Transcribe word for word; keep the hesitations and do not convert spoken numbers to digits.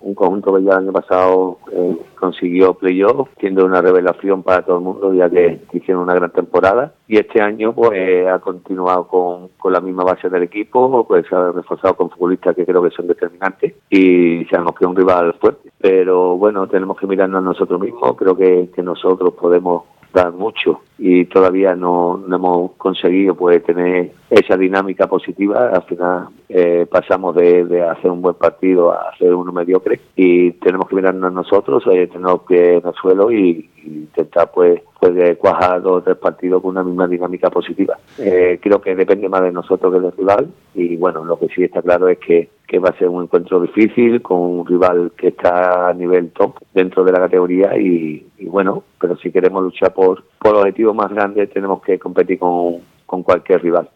un conjunto que ya el año pasado eh, consiguió playoff, siendo una revelación para todo el mundo, ya que hicieron una gran temporada. Y este año pues ha continuado con, con la misma base del equipo, pues se ha reforzado con futbolistas que creo que son determinantes y sabemos que es un rival fuerte. Pero bueno, tenemos que mirarnos a nosotros mismos, creo que, que nosotros podemos dar mucho y todavía no, no hemos conseguido pues tener esa dinámica positiva. Al final eh, pasamos de, de hacer un buen partido a hacer uno mediocre y tenemos que mirarnos nosotros, eh, tener pies en el suelo y, y intentar pues, pues cuajar dos o tres partidos con una misma dinámica positiva. Eh, creo que depende más de nosotros que del rival y bueno, lo que sí está claro es que, que va a ser un encuentro difícil con un rival que está a nivel top dentro de la categoría y, y bueno, pero si queremos luchar por, por objetivos más grandes tenemos que competir con, con cualquier rival.